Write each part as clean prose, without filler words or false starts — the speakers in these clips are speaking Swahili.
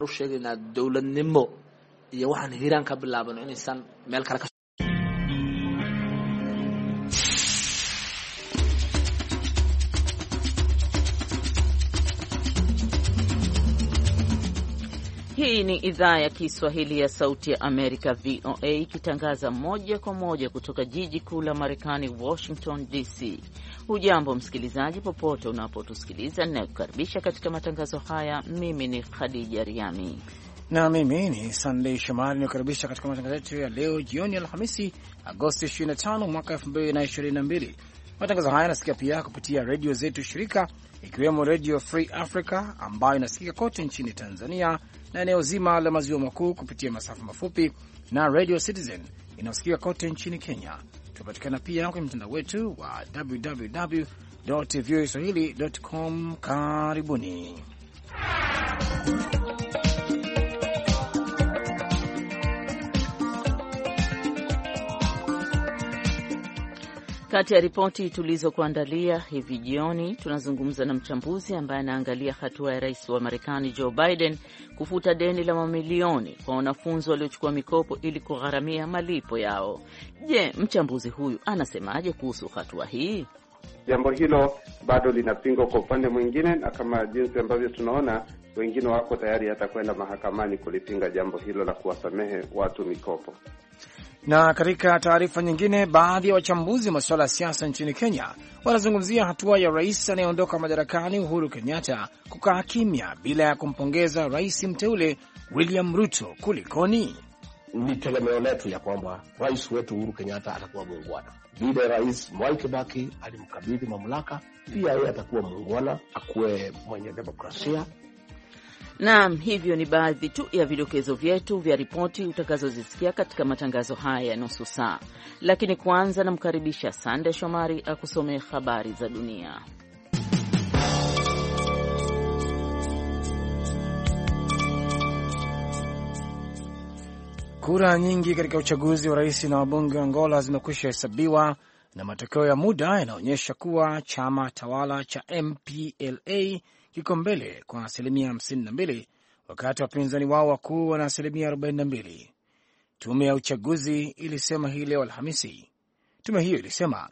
sheegayna dawladnimo iyo waxaan hiiraan ka bilaabano inaysan meel kale Hii ni idhaa ya Kiswahili ya Sauti ya Amerika, VOA, ikitangaza moja kwa moja kutoka jiji kuu la Marekani, Washington DC. Hujambo msikilizaji, popote unapotusikiliza, ninakukaribisha katika matangazo haya. Mimi ni Khadija Riami na mimi ni Sunday Shomari, ninakukaribisha katika matangazo yetu ya leo jioni, Alhamisi Agosti 25 mwaka 2022. Matangazo haya yanasikia pia kupitia redio zetu shirika, ikiwemo Radio Free Africa ambayo inasikika kote nchini Tanzania na eneo zima la maziwa makuu kupitia masafa mafupi, na Radio Citizen inayosikika kote nchini Kenya. Tunapatikana pia kwenye mtandao wetu wa www.voaswahili.com. Karibuni. Kati ya ripoti tulizokuandalia hivi jioni, tunazungumza na mchambuzi ambaye anaangalia hatua ya rais wa Marekani Joe Biden kufuta deni la mamilioni kwa wanafunzi waliochukua mikopo ili kugharamia malipo yao. Je, mchambuzi huyu anasemaje kuhusu hatua hii? Jambo hilo bado linapingwa kwa upande mwingine, na kama jinsi ambavyo tunaona wengine wako tayari hata kwenda mahakamani kulipinga jambo hilo la kuwasamehe watu mikopo. Na katika taarifa nyingine, baadhi ya wachambuzi wa masuala ya siasa nchini Kenya wanazungumzia hatua ya rais anayeondoka madarakani Uhuru Kenyatta kukaa kimya bila ya kumpongeza rais mteule William Ruto. Kulikoni? Ni tegemeo letu ya kwamba rais wetu Uhuru Kenyatta atakuwa muungwana. Vile rais Mwai Kibaki alimkabidhi mamlaka, pia yeye atakuwa muungwana, akuwe mwenye demokrasia. Naam, hivyo ni baadhi tu ya vidokezo vyetu vya ripoti utakazozisikia katika matangazo haya ya nusu saa. Lakini kwanza namkaribisha Sande Shomari akusomee habari za dunia. Kura nyingi katika uchaguzi wa rais na wabunge wa Angola zimekwisha hesabiwa na matokeo ya muda yanaonyesha kuwa chama tawala cha MPLA kiko mbele kwa 52%, wakati wapinzani wao wakuu wana 42%. Tume ya uchaguzi ilisema hii leo Alhamisi. Tume hiyo ilisema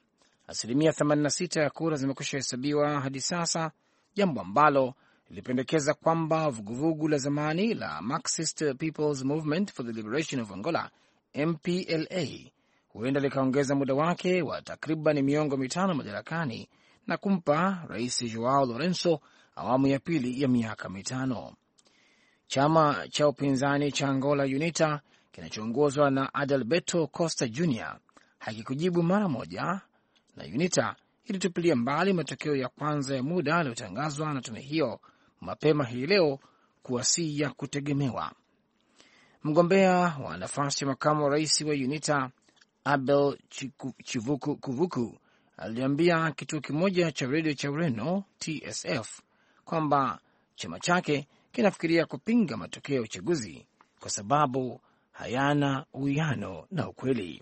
86% ya kura zimekwisha hesabiwa hadi sasa, jambo ambalo lilipendekeza kwamba vuguvugu la zamani la Marxist People's Movement for the Liberation of Angola, MPLA, huenda likaongeza muda wake wa takriban miongo mitano madarakani na kumpa rais Joao Lourenço awamu ya pili ya miaka mitano. Chama cha upinzani cha Angola UNITA kinachoongozwa na Adalberto Costa Jr. hakikujibu mara moja, na UNITA ilitupilia mbali matokeo ya kwanza ya muda yaliyotangazwa na tume hiyo mapema hii leo kuwa si ya kutegemewa. Mgombea wa nafasi ya makamu wa rais wa UNITA Abel Chivuku Kuvuku aliambia kituo kimoja cha redio cha Ureno TSF kwamba chama chake kinafikiria kupinga matokeo ya uchaguzi kwa sababu hayana uwiano na ukweli.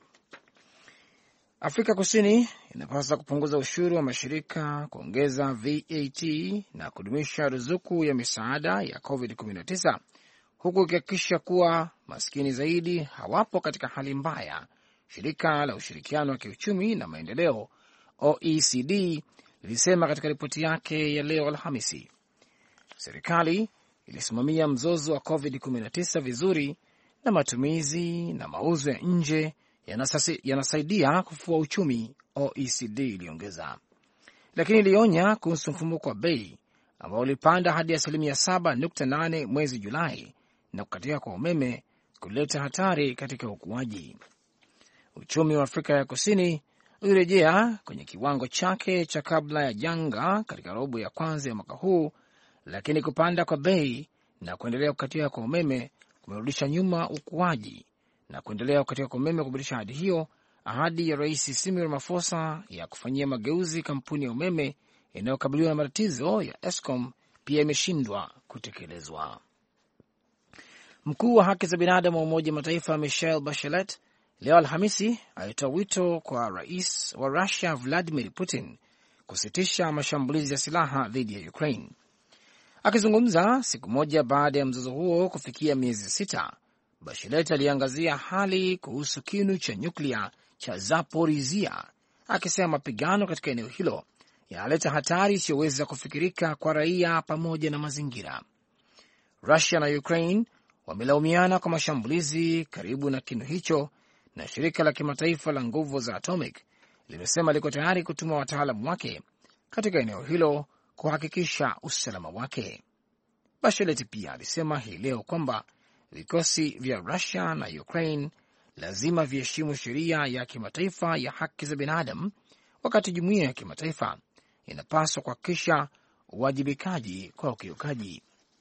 Afrika Kusini inapaswa kupunguza ushuru wa mashirika, kuongeza VAT na kudumisha ruzuku ya misaada ya COVID-19, huku ikihakikisha kuwa maskini zaidi hawapo katika hali mbaya. Shirika la ushirikiano wa kiuchumi na maendeleo OECD lilisema katika ripoti yake ya leo Alhamisi. Serikali ilisimamia mzozo wa COVID-19 vizuri na matumizi na mauzo ya nje yanasaidia kufua uchumi, OECD iliongeza. Lakini ilionya kuhusu mfumuko wa bei ambao ulipanda hadi 7.8 mwezi Julai na kukatika kwa umeme kuleta hatari katika ukuaji. Uchumi wa Afrika ya Kusini ulirejea kwenye kiwango chake cha kabla ya janga katika robo ya kwanza ya mwaka huu, lakini kupanda kwa bei na kuendelea kukatika kwa umeme kumerudisha nyuma ukuaji, na kuendelea kukatika kwa umeme kubadilisha ahadi ya Rais Cyril Ramaphosa ya kufanyia mageuzi kampuni ya umeme inayokabiliwa na matatizo ya Eskom pia imeshindwa kutekelezwa. Mkuu wa haki za binadamu wa Umoja Mataifa Michelle Bachelet leo Alhamisi alitoa wito kwa rais wa Russia Vladimir Putin kusitisha mashambulizi ya silaha dhidi ya Ukraine. Akizungumza siku moja baada ya mzozo huo kufikia miezi 6, Bachelet aliangazia hali kuhusu kinu cha nyuklia cha Zaporizhia, akisema mapigano katika eneo hilo yanaleta hatari isiyoweza kufikirika kwa raia pamoja na mazingira. Russia na Ukraine wamelaumiana kwa mashambulizi karibu na kinu hicho, na shirika la kimataifa la nguvu za atomic limesema liko tayari kutuma wataalamu wake katika eneo hilo kuhakikisha usalama wake. Bachelet pia alisema hii leo kwamba vikosi vya Russia na Ukraine lazima viheshimu sheria ya kimataifa ya haki za binadamu, wakati jumuiya ya kimataifa inapaswa kuhakikisha uwajibikaji kwa ukiukaji.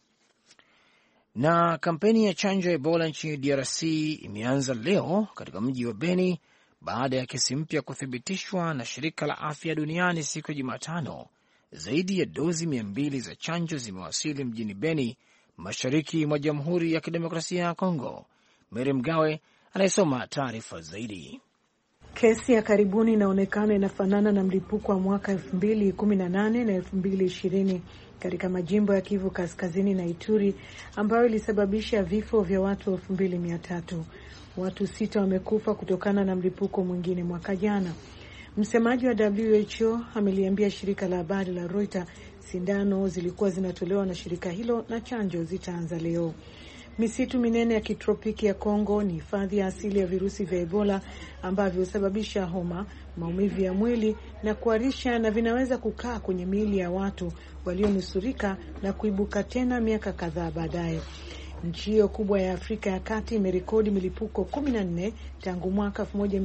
Na kampeni ya chanjo ya Ebola nchini DRC imeanza leo katika mji wa Beni baada ya kesi mpya kuthibitishwa na shirika la afya duniani siku ya Jumatano. Zaidi ya dozi 200 za chanjo zimewasili mjini Beni, mashariki mwa Jamhuri ya Kidemokrasia ya Kongo. Mary Mgawe anayesoma taarifa zaidi. Kesi ya karibuni inaonekana inafanana na mlipuko wa mwaka 2018 na 2020 katika majimbo ya Kivu Kaskazini na Ituri, ambayo ilisababisha vifo vya watu 2300. Watu 6 wamekufa kutokana na mlipuko mwingine mwaka jana. Msemaji wa WHO ameliambia shirika la habari la Reuters sindano zilikuwa zinatolewa na shirika hilo na chanjo zitaanza leo. Misitu minene ya kitropiki ya Kongo ni hifadhi ya asili ya virusi vya Ebola ambavyo husababisha homa, maumivu ya mwili na kuharisha, na vinaweza kukaa kwenye miili ya watu walionusurika na kuibuka tena miaka kadhaa baadaye. Nchi hiyo kubwa ya Afrika ya Kati imerekodi milipuko 14 tangu mwaka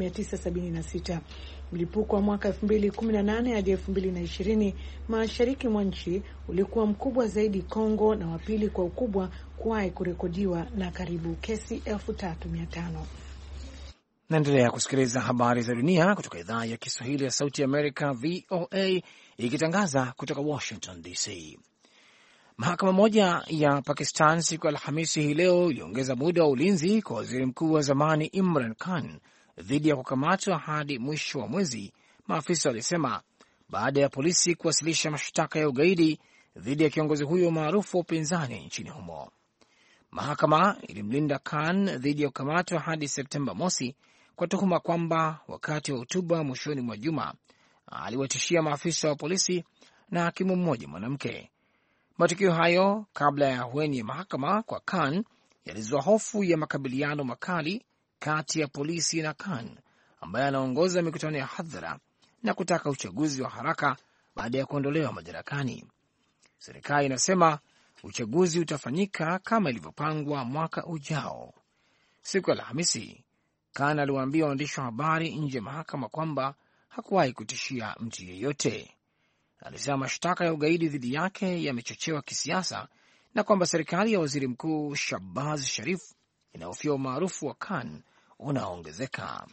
1976. Mlipuko wa mwaka 2018 hadi 2020 mashariki mwa nchi ulikuwa mkubwa zaidi Kongo na wa pili kwa ukubwa kuwahi kurekodiwa na karibu kesi 3500. Naendelea kusikiliza habari za dunia kutoka idhaa ya Kiswahili ya Sauti ya Amerika, VOA, ikitangaza kutoka Washington DC. Mahakama moja ya Pakistan siku ya Alhamisi hii leo iliongeza muda wa ulinzi kwa waziri mkuu wa zamani Imran Khan dhidi ya kukamatwa hadi mwisho wa mwezi, maafisa walisema, baada ya polisi kuwasilisha mashtaka ya ugaidi dhidi ya kiongozi huyo maarufu wa upinzani nchini humo. Mahakama ilimlinda Khan dhidi ya kukamatwa hadi Septemba mosi kwa tuhuma kwamba wakati wa hotuba mwishoni mwa juma aliwatishia maafisa wa polisi na hakimu mmoja mwanamke. Matukio hayo kabla ya ahueni ya mahakama kwa Khan yalizua hofu ya makabiliano makali kati ya polisi na Khan, ambaye anaongoza mikutano ya hadhara na kutaka uchaguzi wa haraka baada ya kuondolewa madarakani. Serikali inasema uchaguzi utafanyika kama ilivyopangwa mwaka ujao. Siku ya Alhamisi, Khan aliwaambia waandishi wa habari nje ya mahakama kwamba hakuwahi kutishia mtu yeyote. Alisema mashtaka ya ugaidi dhidi yake yamechochewa kisiasa na kwamba serikali ya waziri mkuu Shahbaz Sharif inahofia umaarufu wa Khan unaongezeka.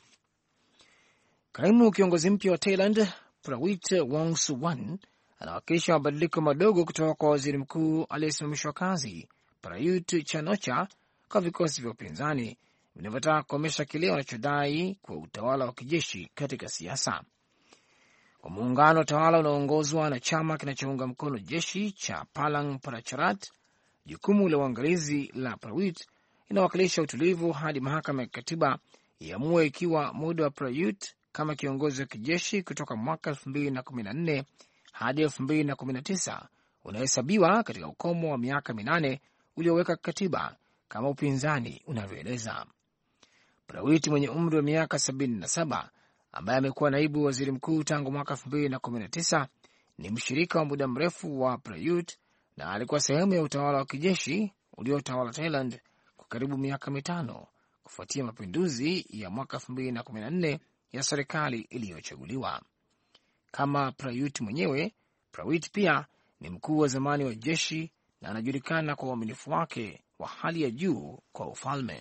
Kaimu kiongozi mpya wa Thailand Prawit Wongsuwan anawakilisha mabadiliko madogo kutoka kwa waziri mkuu aliyesimamishwa kazi Prayut Chan-ocha kwa vikosi vya upinzani vinavyotaka kukomesha kile wanachodai kwa utawala wa kijeshi katika siasa. Kwa muungano wa tawala unaoongozwa na chama kinachounga mkono jeshi cha Palang Pracharat, jukumu la uangalizi la Prayut inawakilisha utulivu hadi mahakama ya katiba iamue ikiwa muda wa Prayut kama kiongozi wa kijeshi kutoka mwaka 2014 hadi 2019 unahesabiwa katika ukomo wa miaka 8 ulioweka katiba kama upinzani unavyoeleza. Prayut mwenye umri wa miaka 77 ambaye amekuwa naibu waziri mkuu tangu mwaka 2019 ni mshirika wa muda mrefu wa Prayut na alikuwa sehemu ya utawala wa kijeshi uliotawala Thailand kwa karibu miaka 5 kufuatia mapinduzi ya mwaka 2014 ya serikali iliyochaguliwa. Kama Prayut mwenyewe, Prayut pia ni mkuu wa zamani wa jeshi na anajulikana kwa uaminifu wake wa hali ya juu kwa ufalme.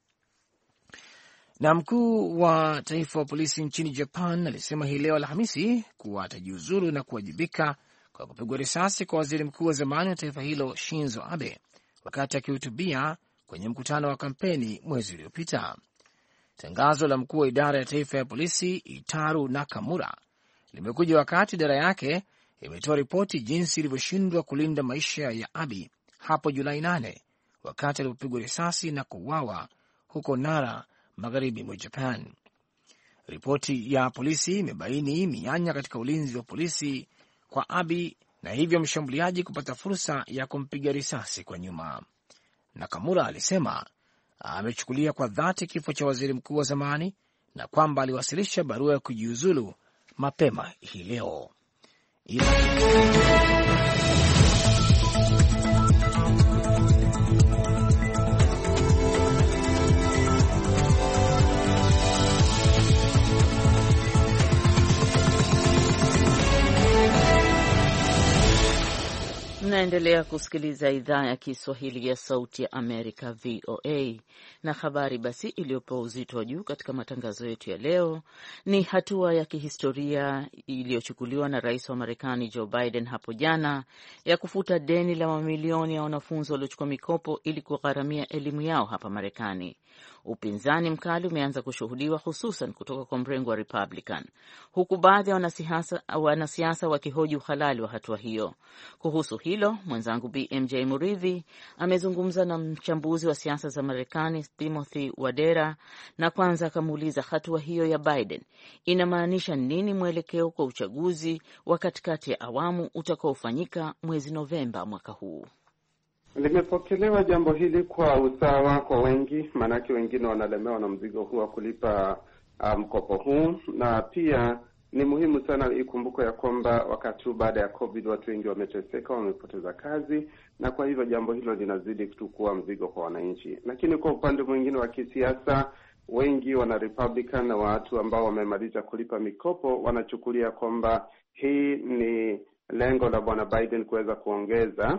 Na mkuu wa taifa wa polisi nchini Japan alisema hii leo Alhamisi kuwa atajiuzuru na kuwajibika kwa kupigwa risasi kwa waziri mkuu wa zamani wa taifa hilo Shinzo Abe wakati akihutubia kwenye mkutano wa kampeni mwezi uliopita. Tangazo la mkuu wa idara ya taifa ya polisi Itaru Nakamura limekuja wakati idara yake imetoa ripoti jinsi ilivyoshindwa kulinda maisha ya Abiy hapo Julai 8 wakati alipopigwa risasi na kuuawa huko Nara, magharibi mwa Japan. Ripoti ya polisi imebaini mianya katika ulinzi wa polisi kwa Abiy na hivyo mshambuliaji kupata fursa ya kumpiga risasi kwa nyuma. Nakamura alisema amechukulia kwa dhati kifo cha waziri mkuu wa zamani na kwamba aliwasilisha barua ya kujiuzulu mapema hii leo. Mnaendelea kusikiliza idhaa ya Kiswahili ya Sauti ya Amerika, VOA. Na habari basi iliyopewa uzito wa juu katika matangazo yetu ya leo ni hatua ya kihistoria iliyochukuliwa na rais wa Marekani Joe Biden hapo jana ya kufuta deni la mamilioni ya wanafunzi waliochukua mikopo ili kugharamia elimu yao hapa Marekani. Upinzani mkali umeanza kushuhudiwa hususan kutoka kwa mrengo wa Republican, huku baadhi ya wanasiasa wakihoji uhalali wa hatua hiyo. Kuhusu hilo, mwenzangu BMJ Muridhi amezungumza na mchambuzi wa siasa za Marekani Timothy Wadera, na kwanza akamuuliza hatua hiyo ya Biden inamaanisha nini mwelekeo kwa uchaguzi wa katikati ya awamu utakaofanyika mwezi Novemba mwaka huu. Limepokelewa jambo hili kwa usawa kwa wengi, maanake wengine wanalemewa na mzigo huu wa kulipa mkopo huu, na pia ni muhimu sana ikumbuke ya kwamba wakati huu baada ya COVID watu wengi wameteseka, wamepoteza kazi, na kwa hivyo jambo hilo linazidi kuwa mzigo kwa wananchi. Lakini kwa upande mwingine wa kisiasa, wengi wana Republican na watu ambao wamemaliza kulipa mikopo wanachukulia kwamba hii ni lengo la bwana Biden kuweza kuongeza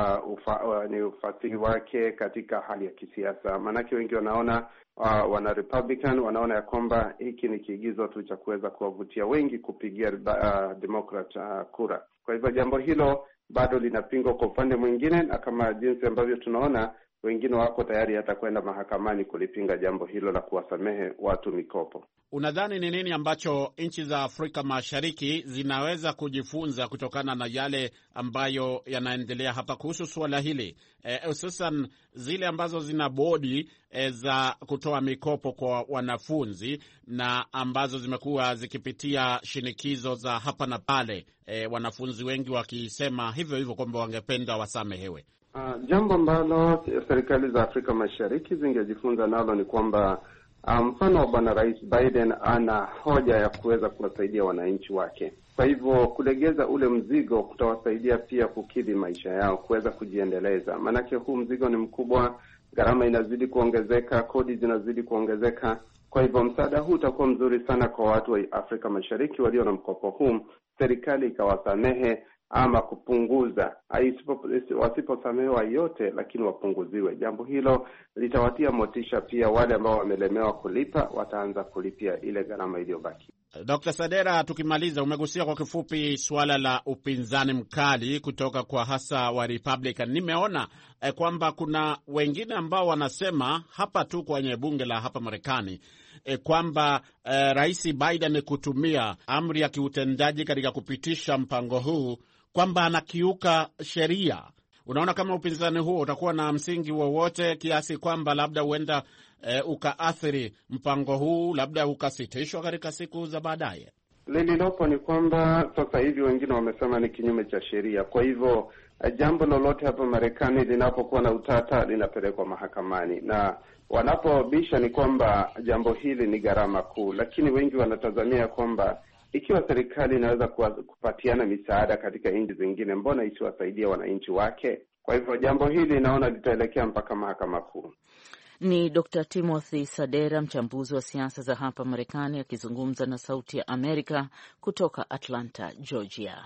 ufadhili wake katika hali ya kisiasa. Maanake wengi wanaona wana Republican wanaona ya kwamba hiki ni kiigizo tu cha kuweza kuwavutia wengi kupigia Democrat kura. Kwa hivyo jambo hilo bado linapingwa kwa upande mwingine, na kama jinsi ambavyo tunaona wengine wako tayari hata kwenda mahakamani kulipinga jambo hilo la kuwasamehe watu mikopo. Unadhani ni nini ambacho nchi za Afrika Mashariki zinaweza kujifunza kutokana na yale ambayo yanaendelea hapa kuhusu suala hili, hususan zile ambazo zina bodi za kutoa mikopo kwa wanafunzi na ambazo zimekuwa zikipitia shinikizo za hapa na pale, wanafunzi wengi wakisema hivyo hivyo kwamba wangependa wasamehewe? Jambo ambalo serikali za Afrika Mashariki zingejifunza nalo ni kwamba mfano wa bwana Rais Biden ana hoja ya kuweza kuwasaidia wananchi wake. Kwa hivyo kulegeza ule mzigo kutawasaidia pia kukidhi maisha yao, kuweza kujiendeleza. Maanake huu mzigo ni mkubwa, gharama inazidi kuongezeka, kodi zinazidi kuongezeka. Kwa hivyo msaada huu utakuwa mzuri sana kwa watu wa Afrika Mashariki walio na mkopo huu, serikali ikawasamehe ama kupunguza, wasiposamehewa yote lakini wapunguziwe. Jambo hilo litawatia motisha pia wale ambao wamelemewa kulipa, wataanza kulipia ile gharama iliyobaki. Dr. Sadera, tukimaliza, umegusia kwa kifupi suala la upinzani mkali kutoka kwa hasa wa Republican. Nimeona kwamba kuna wengine ambao wanasema hapa tu kwenye bunge la hapa Marekani kwamba Rais Biden kutumia amri ya kiutendaji katika kupitisha mpango huu kwamba anakiuka sheria. Unaona kama upinzani huo utakuwa na msingi wowote kiasi kwamba labda huenda ukaathiri mpango huu, labda ukasitishwa katika siku za baadaye? Lililopo ni kwamba sasa hivi wengine wamesema ni kinyume cha sheria. Kwa hivyo jambo lolote hapa Marekani linapokuwa na utata linapelekwa mahakamani, na wanapobisha ni kwamba jambo hili ni gharama kuu. Lakini wengi wanatazamia kwamba ikiwa serikali inaweza kupatiana misaada katika nchi zingine, mbona isiwasaidie wananchi wake? Kwa hivyo jambo hili naona litaelekea mpaka mahakama kuu. Ni Dr. Timothy Sadera, mchambuzi wa siasa za hapa Marekani, akizungumza na Sauti ya Amerika kutoka Atlanta, Georgia.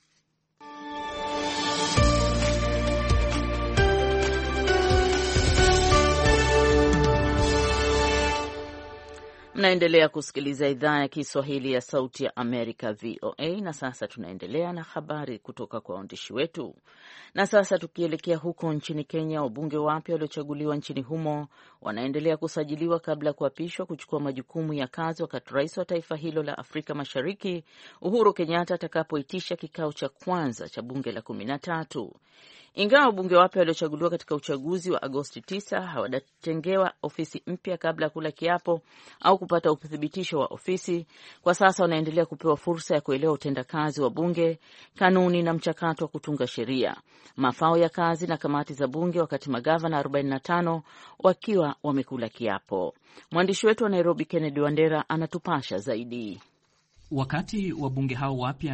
Mnaendelea kusikiliza idhaa ya Kiswahili ya Sauti ya Amerika, VOA, na sasa tunaendelea na habari kutoka kwa waandishi wetu. Na sasa tukielekea huko nchini Kenya, wabunge wapya waliochaguliwa nchini humo wanaendelea kusajiliwa kabla ya kuapishwa kuchukua majukumu ya kazi, wakati rais wa taifa hilo la Afrika Mashariki Uhuru Kenyatta atakapoitisha kikao cha kwanza cha bunge la 13. Ingawa wabunge wapya waliochaguliwa katika uchaguzi wa Agosti 9 hawajatengewa ofisi mpya kabla ya kula kiapo au kupata uthibitisho wa ofisi, kwa sasa wanaendelea kupewa fursa ya kuelewa utendakazi wa bunge, kanuni na mchakato wa kutunga sheria, mafao ya kazi na kamati za bunge, wakati magavana 45 wakiwa wamekula kiapo. Mwandishi wetu wa Nairobi Kennedy Wandera anatupasha zaidi. Wakati wabunge hao wapya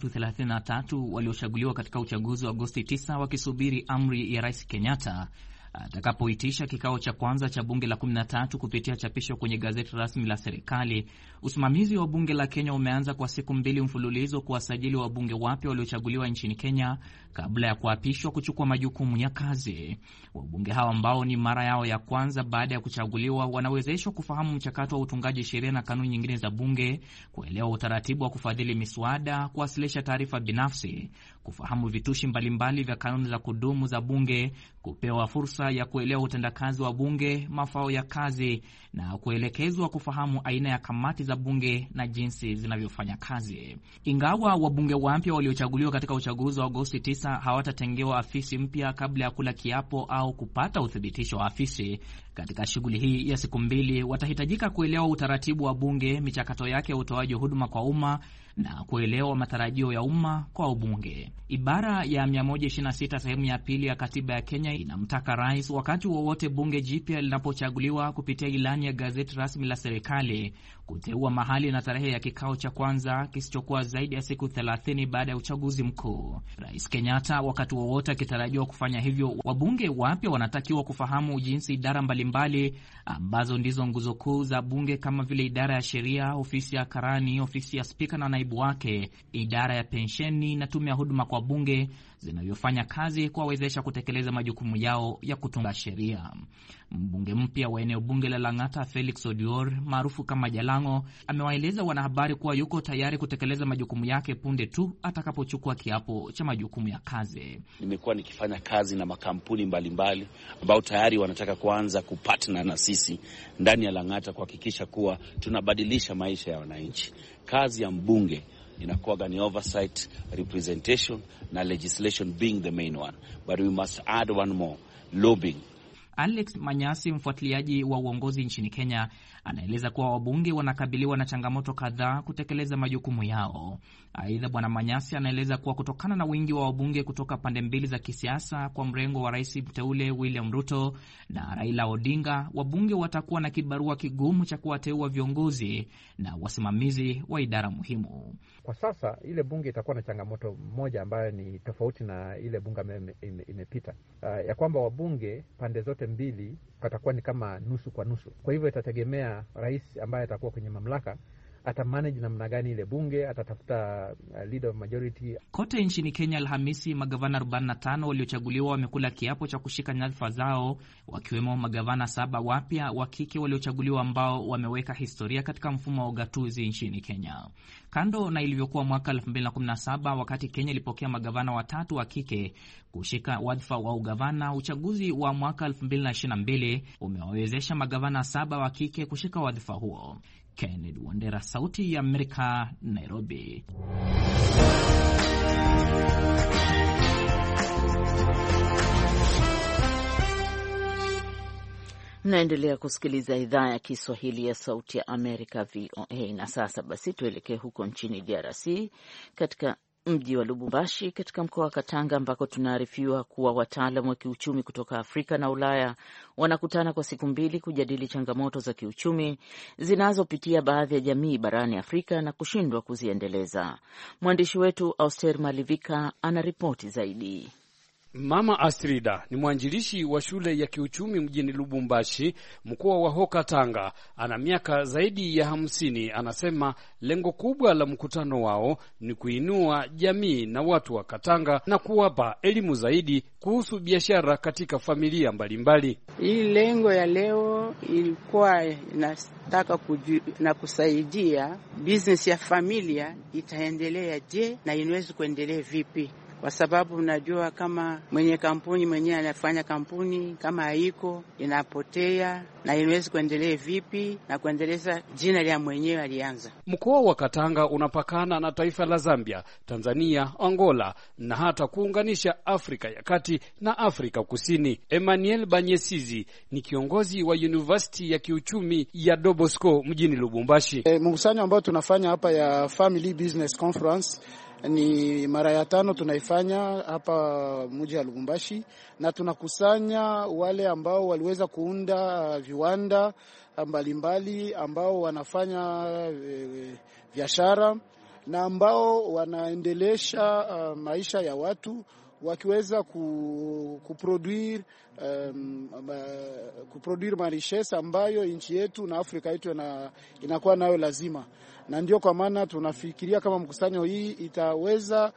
333 waliochaguliwa katika uchaguzi wa Agosti 9 wakisubiri amri ya Rais Kenyatta atakapoitisha kikao cha kwanza cha bunge la 13 kupitia chapisho kwenye gazeti rasmi la serikali, usimamizi wa bunge la Kenya umeanza kwa siku 2 mfululizo kuwasajili wabunge wapya waliochaguliwa nchini Kenya kabla ya kuapishwa kuchukua majukumu ya kazi. Wabunge hao ambao ni mara yao ya kwanza baada ya kuchaguliwa wanawezeshwa kufahamu mchakato wa utungaji sheria na kanuni nyingine za bunge, kuelewa utaratibu wa kufadhili miswada, kuwasilisha taarifa binafsi, kufahamu vitushi mbalimbali vya kanuni za kudumu za bunge, kupewa fursa ya kuelewa utendakazi wa bunge, mafao ya kazi na kuelekezwa kufahamu aina ya kamati za bunge na jinsi zinavyofanya kazi. Ingawa wabunge wapya waliochaguliwa katika uchaguzi wa Agosti 9 hawatatengewa afisi mpya kabla ya kula kiapo au kupata uthibitisho wa afisi, katika shughuli hii ya siku 2 watahitajika kuelewa utaratibu wa bunge, michakato yake ya utoaji huduma kwa umma na kuelewa matarajio ya umma kwa ubunge. Ibara ya 126 sehemu ya pili ya katiba ya Kenya inamtaka rais wakati wowote bunge jipya linapochaguliwa kupitia ilani ya gazeti rasmi la serikali kuteua mahali na tarehe ya kikao cha kwanza kisichokuwa zaidi ya siku 30 baada ya uchaguzi mkuu. Rais Kenyatta wakati wowote akitarajiwa kufanya hivyo, wabunge wapya wanatakiwa kufahamu jinsi idara mbalimbali ambazo ndizo nguzo kuu za bunge kama vile idara ya sheria, ofisi ya karani, ofisi ya spika na naibu wake, idara ya pensheni na tume ya huduma kwa bunge zinavyofanya kazi kuwawezesha kutekeleza majukumu yao ya kutunga sheria. Mbunge mpya wa eneo bunge la Lang'ata, Felix Odior maarufu kama Jalango, amewaeleza wanahabari kuwa yuko tayari kutekeleza majukumu yake punde tu atakapochukua kiapo cha majukumu ya kazi. Nimekuwa nikifanya kazi na makampuni mbalimbali ambao tayari wanataka kuanza kupartner na sisi ndani ya Lang'ata kuhakikisha kuwa tunabadilisha maisha ya wananchi. Kazi ya mbunge inakuwa ni oversight, representation na legislation being the main one, but we must add one more, lobbying. Alex Manyasi, mfuatiliaji wa uongozi nchini Kenya, anaeleza kuwa wabunge wanakabiliwa na changamoto kadhaa kutekeleza majukumu yao. Aidha, Bwana Manyasi anaeleza kuwa kutokana na wingi wa wabunge kutoka pande mbili za kisiasa kwa mrengo wa rais mteule William Ruto na Raila Odinga, wabunge watakuwa na kibarua kigumu cha kuwateua viongozi na wasimamizi wa idara muhimu. Kwa sasa ile bunge itakuwa na changamoto moja ambayo ni tofauti na ile bunge imepita, ya kwamba wabunge pande zote mbili watakuwa ni kama nusu kwa nusu. Kwa hivyo itategemea rais ambaye atakuwa kwenye mamlaka atamanage namna gani ile bunge, atatafuta leader of majority. Kote nchini Kenya Alhamisi, magavana 45 waliochaguliwa wamekula kiapo cha kushika nyadhifa zao, wakiwemo magavana 7 wapya wa kike waliochaguliwa ambao wameweka historia katika mfumo wa ugatuzi nchini Kenya. Kando na ilivyokuwa mwaka 2017 wakati Kenya ilipokea magavana 3 wa kike kushika wadhifa wa ugavana, uchaguzi wa mwaka 2022 umewawezesha magavana 7 wa kike kushika wadhifa huo. Kennedy Wandera, Sauti ya Amerika, Nairobi. Mnaendelea kusikiliza idhaa ya Kiswahili ya Sauti ya Amerika, VOA. Na sasa basi tuelekee huko nchini DRC, katika mji wa Lubumbashi katika mkoa wa Katanga, ambako tunaarifiwa kuwa wataalamu wa kiuchumi kutoka Afrika na Ulaya wanakutana kwa siku 2 kujadili changamoto za kiuchumi zinazopitia baadhi ya jamii barani Afrika na kushindwa kuziendeleza. Mwandishi wetu Auster Malivika anaripoti zaidi. Mama Astrida ni mwanjilishi wa shule ya kiuchumi mjini Lubumbashi, mkoa wa Haut-Katanga. Ana miaka zaidi ya 50. Anasema lengo kubwa la mkutano wao ni kuinua jamii na watu wa Katanga na kuwapa elimu zaidi kuhusu biashara katika familia mbalimbali. Hii lengo ya leo ilikuwa inataka na kusaidia business ya familia itaendelea je na inaweza kuendelea vipi. kwa sababu unajua kama mwenye kampuni mwenyewe anafanya kampuni kama haiko inapotea, na inaweza kuendelea vipi na kuendeleza jina la mwenyewe alianza. Mkoa wa Katanga unapakana na taifa la Zambia, Tanzania, Angola na hata kuunganisha Afrika ya Kati na Afrika Kusini. Emmanuel Banyesizi ni kiongozi wa University ya kiuchumi ya Dobosco mjini Lubumbashi. Mkusanyo ambao tunafanya hapa ya Family Business Conference ni mara ya 5 tunaifanya hapa mji wa Lubumbashi, na tunakusanya wale ambao waliweza kuunda viwanda mbalimbali ambao wanafanya biashara na ambao wanaendelesha maisha ya watu wakiweza kuproduire marichesse ambayo nchi yetu na Afrika yetu inakuwa nayo lazima. Na ndio kwa maana tunafikiria kama mkusanyo hii itaweza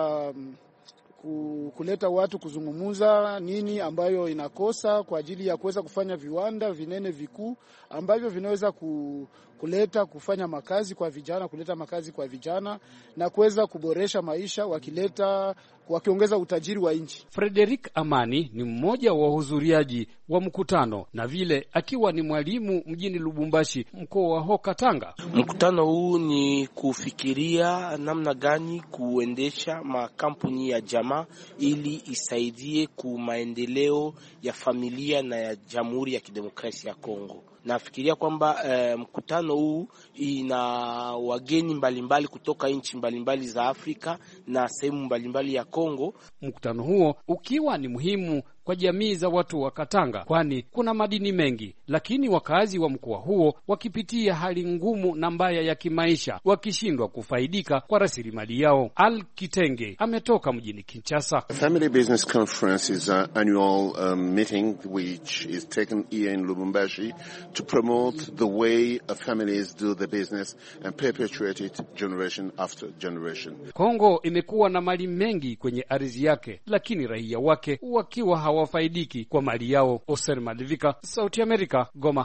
kuleta watu kuzungumuza nini ambayo inakosa kwa ajili ya kuweza kufanya viwanda vinene vikuu ambavyo vinaweza kufanya makazi kwa vijana, kuleta makazi kwa vijana na kuweza kuboresha maisha wakiongeza utajiri wa nchi. Frederick Amani ni mmoja wa wahudhuriaji wa mkutano na vile akiwa ni mwalimu mjini Lubumbashi, mkoa wa Haut-Katanga. Mkutano huu ni kufikiria namna gani kuendesha makampuni ya jamaa ili isaidie ku maendeleo ya familia na ya Jamhuri ya Kidemokrasia ya Kongo. Nafikiria kwamba mkutano huu ina wageni mbalimbali kutoka nchi mbalimbali za Afrika na sehemu mbalimbali ya Kongo. Mkutano huo ukiwa ni muhimu kwa jamii za watu wa Katanga, kwani kuna madini mengi, lakini wakazi wa mkoa huo wakipitia hali ngumu na mbaya ya kimaisha, wakishindwa kufaidika kwa rasilimali yao. Al Kitenge ametoka mjini Kinshasa. Family Business Conference is an annual meeting which is taken here in Lubumbashi to promote the way families do the business and perpetuate it generation after generation. Kongo imekuwa na mali mengi kwenye ardhi yake, lakini raia wake wakiwa hawafaidiki kwa mali yao. Oser Malivika, Sauti Amerika, Goma.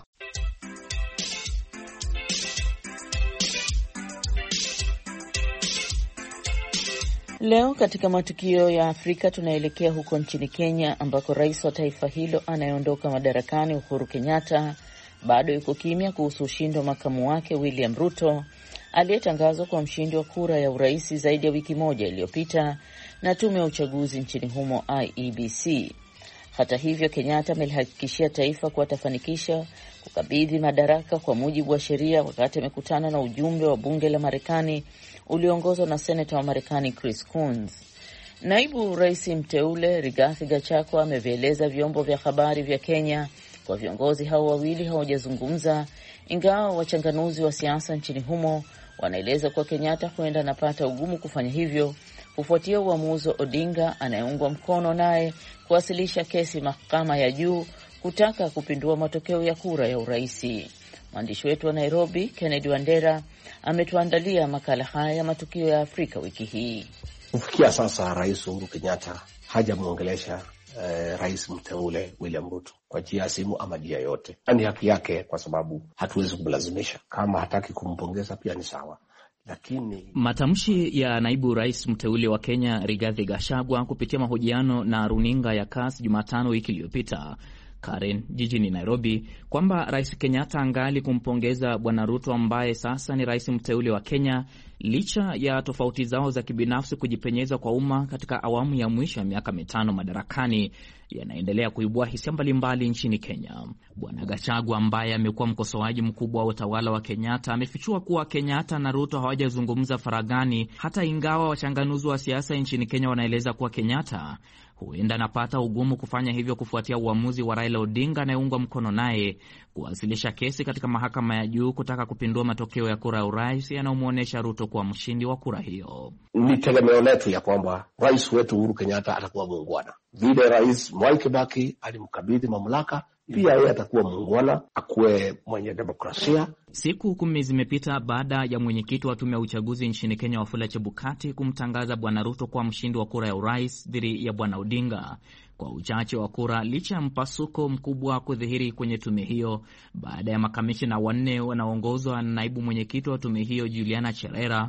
Leo katika matukio ya Afrika tunaelekea huko nchini Kenya, ambako rais wa taifa hilo anayeondoka madarakani Uhuru Kenyatta bado yuko kimya kuhusu ushindi wa makamu wake William Ruto aliyetangazwa kwa mshindi wa kura ya urais zaidi ya wiki moja iliyopita na tume ya uchaguzi nchini humo IEBC. Hata hivyo, Kenyatta amelihakikishia taifa kuwa atafanikisha kukabidhi madaraka kwa mujibu wa sheria wakati amekutana na ujumbe wa bunge la Marekani ulioongozwa na seneta wa Marekani Chris Coons. Naibu rais mteule Rigathi Gachagua amevieleza vyombo vya habari vya Kenya kwa viongozi hao wawili hawajazungumza, ingawa wachanganuzi wa siasa nchini humo wanaeleza kuwa Kenyatta huenda anapata ugumu kufanya hivyo kufuatia uamuzi wa Odinga anayeungwa mkono naye kuwasilisha kesi mahakama ya juu kutaka kupindua matokeo ya kura ya uraisi. Mwandishi wetu wa Nairobi, Kennedy Wandera, ametuandalia makala haya ya matukio ya Afrika wiki hii. Kufikia sasa Rais Uhuru Kenyatta hajamuongelesha rais mteule William Ruto kwa njia ya simu ama njia yote. Ni haki yake, kwa sababu hatuwezi kumlazimisha. Kama hataki kumpongeza pia ni sawa. Lakini matamshi ya naibu rais mteule wa Kenya Rigathi Gachagua kupitia mahojiano na runinga ya Kass Jumatano wiki iliyopita Karen jijini Nairobi kwamba Rais Kenyatta angali kumpongeza Bwana Ruto ambaye sasa ni rais mteule wa Kenya licha ya tofauti zao za kibinafsi kujipenyeza kwa umma katika awamu ya mwisho ya miaka 5 madarakani yanaendelea kuibua hisia mbalimbali nchini Kenya. Bwana Gachagua ambaye amekuwa mkosoaji mkubwa wa utawala wa Kenyatta amefichua kuwa Kenyatta na Ruto hawajazungumza faragani, hata ingawa wachanganuzi wa siasa nchini Kenya wanaeleza kuwa Kenyatta huenda anapata ugumu kufanya hivyo kufuatia uamuzi wa Raila Odinga anayeungwa mkono naye kuwasilisha kesi katika mahakama ya juu kutaka kupindua matokeo ya kura ya urais yanayomwonyesha Ruto kuwa mshindi wa kura hiyo. Ni tegemeo letu ya kwamba rais wetu Uhuru Kenyatta atakuwa muungwana. Vile Rais Mwai Kibaki alimkabidhi mamlaka, pia yeye atakuwa muungwana, akuwe mwenye demokrasia. Siku 10 zimepita baada ya mwenyekiti wa tume ya uchaguzi nchini Kenya Wafula Chebukati kumtangaza Bwana Ruto kuwa mshindi wa kura ya urais dhidi ya Bwana Odinga kwa uchache wa kura, licha ya mpasuko mkubwa kudhihiri kwenye tume hiyo baada ya makamishina 4 wanaoongozwa na naibu mwenyekiti wa tume hiyo Juliana Cherera,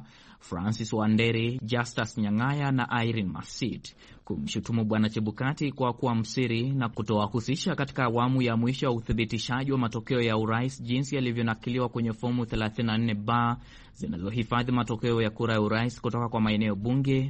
Francis Wanderi, Justus Nyang'aya na Irene Masit kumshutumu Bwana Chebukati kwa kuwa msiri na kutowahusisha katika awamu ya mwisho ya uthibitishaji wa matokeo ya urais jinsi yalivyonakiliwa kwenye fomu 34B zinazohifadhi matokeo ya kura ya urais kutoka kwa maeneo bunge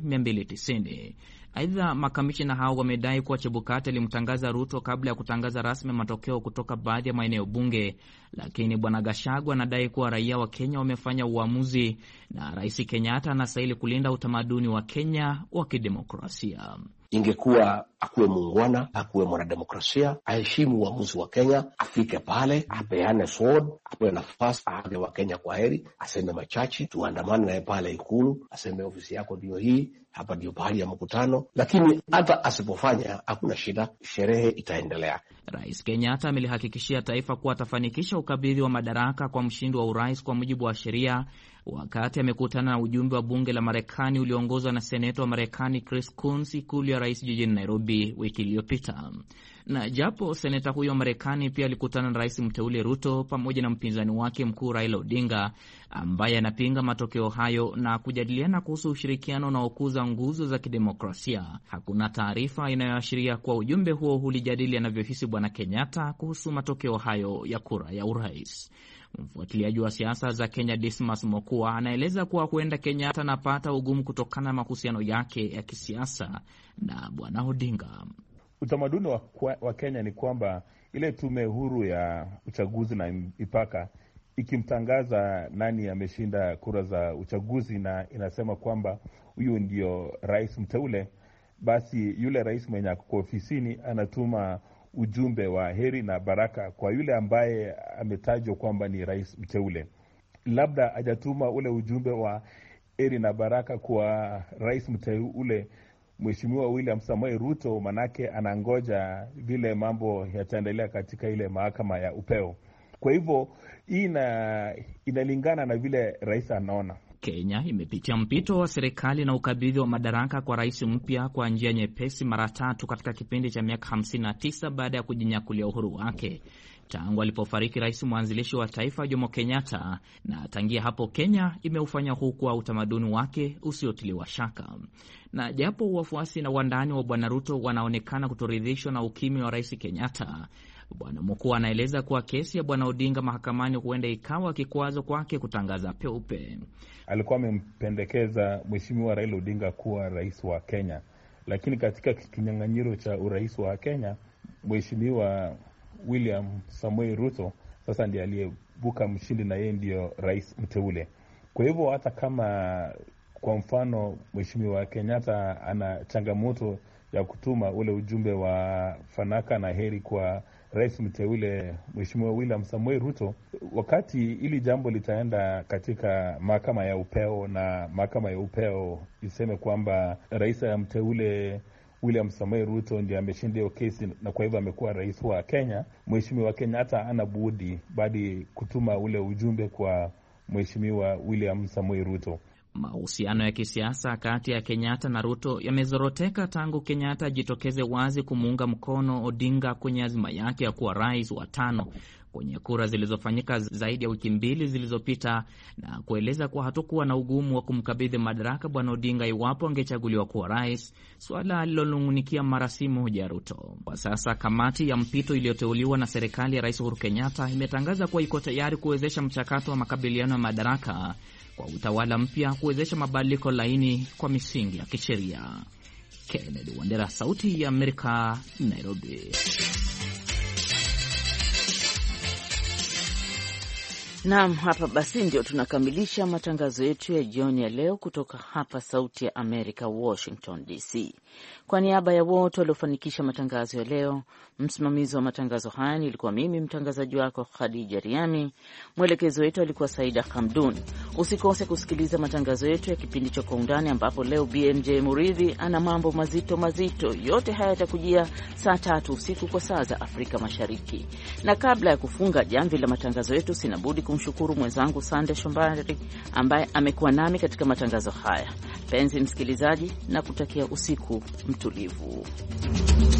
290. Aidha, makamishina hao wamedai kuwa Chebukati alimtangaza Ruto kabla ya kutangaza rasmi matokeo kutoka baadhi ya maeneo bunge, lakini Bwana Gachagua anadai kuwa raia wa Kenya wamefanya uamuzi na Rais Kenyatta anastahili kulinda utamaduni wa Kenya wa kidemokrasia. Ingekuwa akuwe muungwana, akuwe mwanademokrasia, aheshimu uamuzi wa Kenya, afike pale, apeane sword, apewe nafasi, aage wa Kenya kwa heri, aseme machache, tuandamane naye pale Ikulu, aseme ofisi yako ndio hii, hapa ndio pahali ya mkutano. Lakini hata asipofanya, hakuna shida, sherehe itaendelea. Rais Kenyatta amelihakikishia taifa kuwa atafanikisha ukabidhi wa madaraka kwa mshindi wa urais kwa mujibu wa sheria, wakati amekutana na ujumbe wa bunge la Marekani ulioongozwa na seneta wa Marekani Chris Coons ikulu ya rais jijini Nairobi wiki iliyopita. Na japo seneta huyo wa Marekani pia alikutana na rais mteule Ruto pamoja na mpinzani wake mkuu Raila Odinga ambaye anapinga matokeo hayo na kujadiliana kuhusu ushirikiano na ukuza nguzo za kidemokrasia, hakuna taarifa inayoashiria kuwa ujumbe huo ulijadili anavyohisi Bwana Kenyatta kuhusu matokeo hayo ya kura ya urais. Mfuatiliaji wa siasa za Kenya Dismas Mokua anaeleza kuwa huenda Kenyatta anapata ugumu kutokana na mahusiano yake ya kisiasa na Bwana Odinga. Utamaduni wa Kenya ni kwamba ile tume huru ya uchaguzi na mipaka ikimtangaza nani ameshinda kura za uchaguzi na inasema kwamba huyu ndio rais mteule, basi yule rais mwenye ako ofisini anatuma ujumbe wa heri na baraka kwa yule ambaye ametajwa kwamba ni rais mteule. Labda hajatuma ule ujumbe wa heri na baraka kwa rais mteule Mheshimiwa William Samoei Ruto, manake anangoja vile mambo yataendelea katika ile mahakama ya upeo. Kwa hivyo hii inalingana na vile rais anaona. Kenya imepitia mpito wa serikali na ukabidhi wa madaraka kwa rais mpya kwa njia nyepesi mara 3 katika kipindi cha miaka 59 baada ya kujinyakulia uhuru wake tangu alipofariki rais mwanzilishi wa taifa Jomo Kenyatta, na tangia hapo Kenya imeufanya huu kuwa utamaduni wake usiotiliwa shaka. Na japo wafuasi na wandani wa Bwana Ruto wanaonekana kutoridhishwa na ukimya wa rais Kenyatta, Bwana Mokua anaeleza kuwa kesi ya Bwana Odinga mahakamani huenda ikawa kikwazo kwake kutangaza peupe. Alikuwa amempendekeza Mheshimiwa Raila Odinga kuwa rais wa Kenya, lakini katika kinyang'anyiro cha urais wa Kenya, Mheshimiwa William Samoei Ruto sasa ndiye aliyebuka mshindi na yeye ndio rais mteule. Kwa hivyo hata kama kwa mfano Mheshimiwa Kenyatta ana changamoto ya kutuma ule ujumbe wa fanaka na heri kwa rais mteule Mheshimiwa William Samoei Ruto, wakati ili jambo litaenda katika mahakama ya upeo na mahakama ya upeo iseme kwamba rais mteule William Samoei Ruto ndiye ameshinda hiyo kesi na kwa hivyo amekuwa rais wa Kenya, Mheshimiwa Kenyatta ana budi bali kutuma ule ujumbe kwa Mheshimiwa William Samoei Ruto. Mahusiano ya kisiasa kati ya Kenyatta na Ruto yamezoroteka tangu Kenyatta jitokeze wazi kumuunga mkono Odinga kwenye azma yake ya kuwa rais wa 5 kwenye kura zilizofanyika zaidi ya wiki 2 zilizopita, na kueleza kuwa hatakuwa na ugumu wa kumkabidhi madaraka Bwana Odinga iwapo angechaguliwa kuwa rais, swala alilonung'unikia mara si moja Ruto. Kwa sasa kamati ya mpito iliyoteuliwa na serikali ya Rais Uhuru Kenyatta imetangaza kuwa iko tayari kuwezesha mchakato wa makabiliano ya madaraka kwa utawala mpya, kuwezesha mabadiliko laini kwa misingi ya kisheria. Kennedy Wandera, Sauti ya Amerika, Nairobi. Naam, hapa basi ndio tunakamilisha matangazo yetu ya jioni ya leo kutoka hapa Sauti ya Amerika, Washington DC. Kwa niaba ya wote waliofanikisha matangazo ya leo, msimamizi wa matangazo haya nilikuwa mimi mtangazaji wako Khadija Riami, mwelekezo wetu alikuwa Saida Hamdun. Usikose kusikiliza matangazo yetu ya kipindi cha Kwa Undani, ambapo leo BMJ Muridhi ana mambo mazito mazito. Yote haya yatakujia saa 3 usiku kwa saa za Afrika Mashariki. Na kabla ya kufunga jamvi la matangazo yetu, sinabudi kumshukuru mwenzangu Sande Shombari ambaye amekuwa nami katika matangazo haya. Penzi msikilizaji, na kutakia usiku mtulivu.